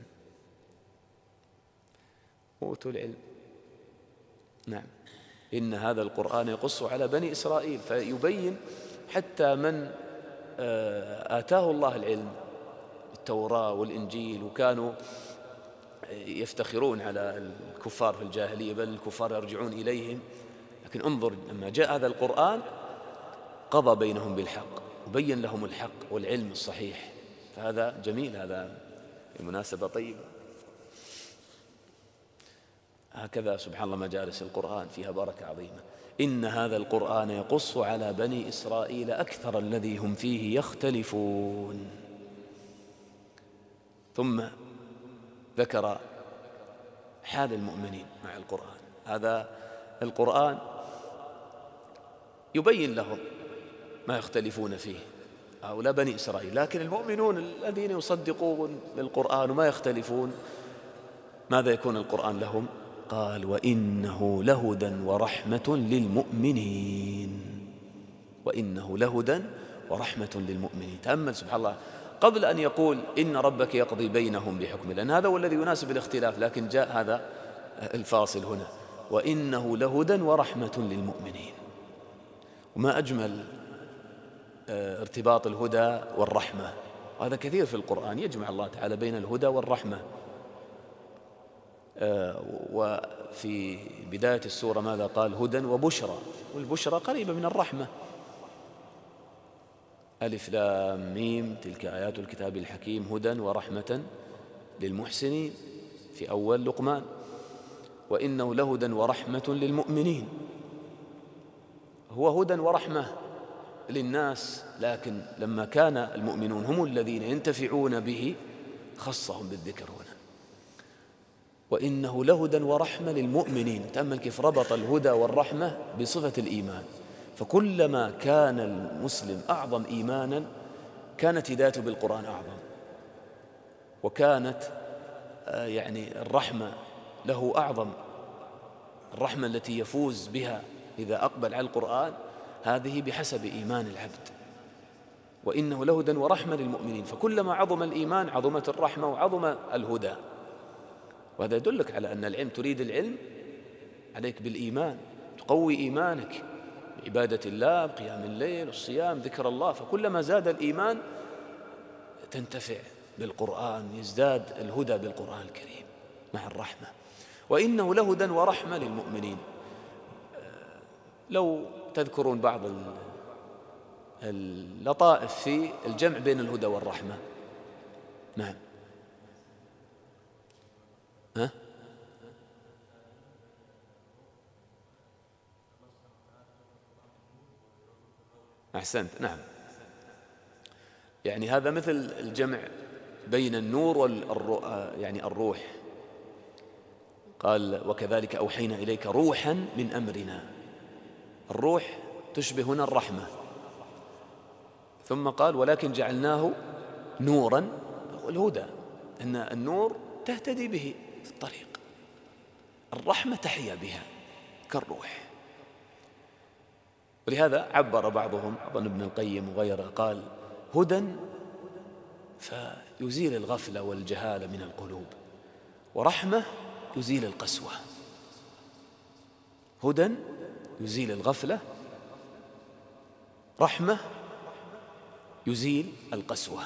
أوتوا العلم. نعم، إن هذا القرآن يقص على بني إسرائيل، فيبين حتى من آتاه الله العلم التوراة والإنجيل، وكانوا يفتخرون على الكفار في الجاهلية، بل الكفار يرجعون إليهم. لكن انظر لما جاء هذا القرآن قضى بينهم بالحق وبين لهم الحق والعلم الصحيح. فهذا جميل، هذا مناسبة طيبة. هكذا سبحان الله مجالس القرآن فيها بركة عظيمة. إن هذا القرآن يقص على بني إسرائيل أكثر الذي هم فيه يختلفون. ثم ذكر حال المؤمنين مع القرآن. هذا القرآن يبين لهم ما يختلفون فيه هؤلاء بني إسرائيل، لكن المؤمنون الذين يصدقون بالقرآن وما يختلفون ماذا يكون القرآن لهم؟ قال وإنه لهدى ورحمة للمؤمنين. وإنه لهدى ورحمة للمؤمنين. تأمل سبحان الله، قبل أن يقول إن ربك يقضي بينهم بحكمه، لأن هذا هو الذي يناسب الاختلاف، لكن جاء هذا الفاصل هنا، وإنه لهدى ورحمة للمؤمنين. وما أجمل ارتباط الهدى والرحمة، وهذا كثير في القرآن يجمع الله تعالى بين الهدى والرحمة. وفي بداية السورة ماذا قال؟ هدى وبشرى، والبشرى قريبة من الرحمة. ألف لام ميم تلك آيات الكتاب الحكيم هدى ورحمة للمحسنين في أول لقمان. وإنه لهدى ورحمة للمؤمنين. هو هدى ورحمة للناس، لكن لما كان المؤمنون هم الذين ينتفعون به خصهم بالذكر هنا. وإنه لهدى ورحمة للمؤمنين. تأمل كيف ربط الهدى والرحمة بصفة الإيمان. فكلما كان المسلم أعظم إيمانا كانت هدايته بالقرآن أعظم، وكانت الرحمة له أعظم. الرحمة التي يفوز بها إذا أقبل على القرآن هذه بحسب إيمان العبد. وإنه لهدى ورحمة للمؤمنين. فكلما عظم الإيمان عظمت الرحمة وعظم الهدى. وهذا يدلك على أن العلم، تريد العلم عليك بالإيمان، تقوي إيمانك بعبادة الله، بقيام الليل والصيام، ذكر الله. فكلما زاد الإيمان تنتفع بالقرآن، يزداد الهدى بالقرآن الكريم مع الرحمة. وإنه لهدى ورحمة للمؤمنين. لو تذكرون بعض اللطائف في الجمع بين الهدى والرحمة. نعم. أحسنت. نعم، يعني هذا مثل الجمع بين النور والروح. قال وكذلك أوحينا إليك روحا من أمرنا. الروح تشبه هنا الرحمة. ثم قال ولكن جعلناه نورا، والهدى أن النور تهتدي به في الطريق، الرحمة تحيا بها كالروح. ولهذا عبر بعضهم، أظن ابن القيم وغيره، قال هدى فيزيل الغفلة والجهالة من القلوب، ورحمة يزيل القسوة. هدى يزيل الغفلة، رحمة يزيل القسوة.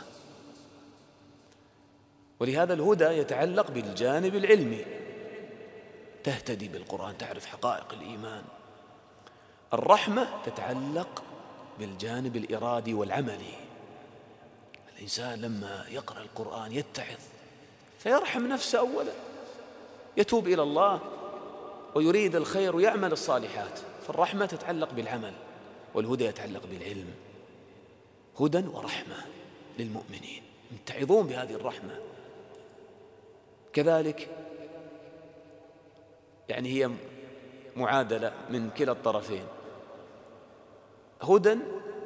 ولهذا الهدى يتعلق بالجانب العلمي، تهتدي بالقرآن، تعرف حقائق الإيمان. الرحمة تتعلق بالجانب الإرادي والعملي. الإنسان لما يقرأ القرآن يتعظ فيرحم نفسه أولا، يتوب إلى الله ويريد الخير ويعمل الصالحات. فالرحمة تتعلق بالعمل، والهدى يتعلق بالعلم. هدى ورحمة للمؤمنين، يتعظون بهذه الرحمة. كذلك هي معادلة من كلا الطرفين. هدى،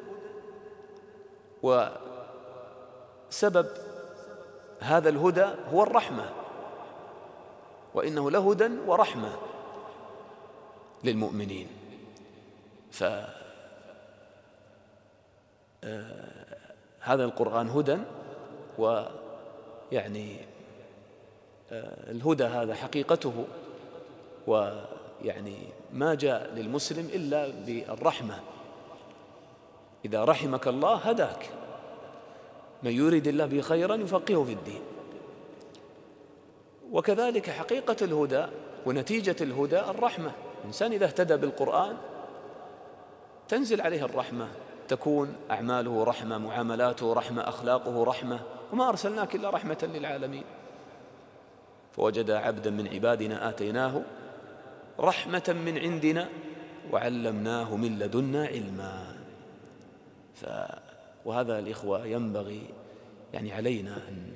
وسبب هذا الهدى هو الرحمة. وإنه لهدى ورحمة للمؤمنين. فهذا القرآن هدى، الهدى هذا حقيقته، ما جاء للمسلم إلا بالرحمة. إذا رحمك الله هداك، من يريد الله به خيرا يفقهه في الدين. وكذلك حقيقة الهدى ونتيجة الهدى الرحمة. الإنسان إذا اهتدى بالقرآن تنزل عليه الرحمة، تكون أعماله رحمة، معاملاته رحمة، أخلاقه رحمة. وما أرسلناك إلا رحمة للعالمين. فوجد عبدا من عبادنا آتيناه رحمة من عندنا وعلمناه من لدنا علما. وهذا الإخوة ينبغي يعني علينا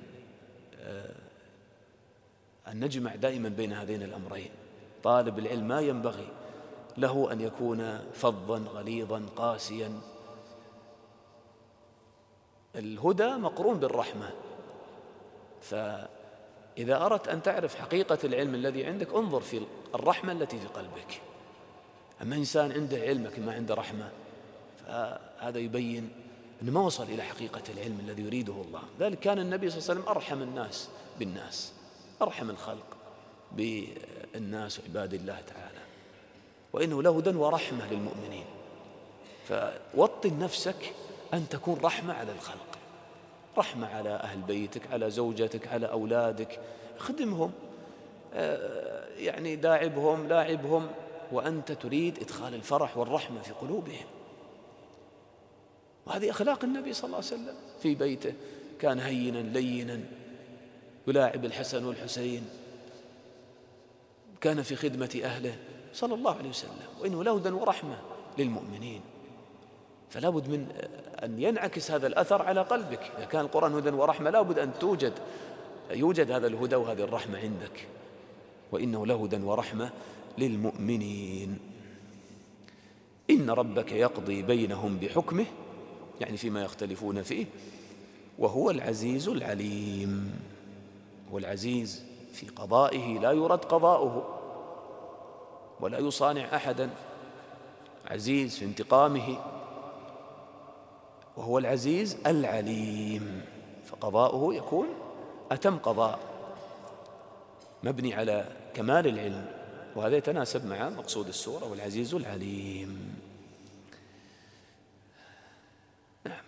أن نجمع دائما بين هذين الأمرين. طالب العلم ما ينبغي له أن يكون فظا غليظا قاسيا. الهدى مقرون بالرحمة. فإذا أردت أن تعرف حقيقة العلم الذي عندك انظر في الرحمة التي في قلبك. أما إنسان عنده علم لكن ما عنده رحمة فهذا يبين أنه ما وصل إلى حقيقة العلم الذي يريده الله. ذلك كان النبي صلى الله عليه وسلم أرحم الناس بالناس، أرحم الخلق بالناس وعباد الله تعالى، وإنه لهدى ورحمة للمؤمنين. فوطن نفسك أن تكون رحمة على الخلق، رحمة على أهل بيتك، على زوجتك، على أولادك، خدمهم، يعني داعبهم لاعبهم، وأنت تريد إدخال الفرح والرحمة في قلوبهم. وهذه أخلاق النبي صلى الله عليه وسلم في بيته. كان هينا لينا يلاعب الحسن والحسين، كان في خدمة أهله صلى الله عليه وسلم، وإنه لهدى ورحمة للمؤمنين. فلا بد من أن ينعكس هذا الأثر على قلبك. إذا كان القرآن هدى ورحمة لا بد أن يوجد هذا الهدى وهذه الرحمة عندك. وإنه لهدى ورحمة للمؤمنين. إن ربك يقضي بينهم بحكمه، يعني فيما يختلفون فيه، وهو العزيز العليم. والعزيز في قضائه لا يرد قضاؤه ولا يصانع أحدا، عزيز في انتقامه. وهو العزيز العليم، فقضاؤه يكون أتم قضاء مبني على كمال العلم، وهذا يتناسب مع مقصود السورة والعزيز العليم. نعم.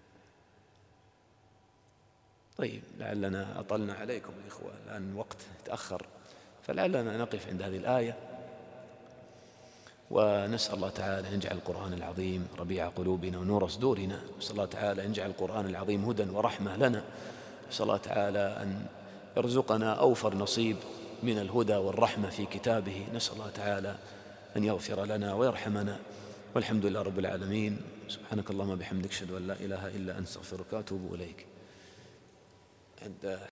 طيب، لعلنا أطلنا عليكم الإخوة، الآن وقت تأخر، فلعلنا نقف عند هذه الآية، ونسأل الله تعالى أن يجعل القرآن العظيم ربيع قلوبنا ونور صدورنا. نسأل الله تعالى أن يجعل القرآن العظيم هدى ورحمة لنا. نسأل الله تعالى أن يرزقنا أوفر نصيب من الهدى والرحمة في كتابه. نسأل الله تعالى أن يغفر لنا ويرحمنا، والحمد لله رب العالمين. سبحانك اللهم وبحمدك، أشهد أن لا إله إلا أنت، أستغفرك وأتوب إليك.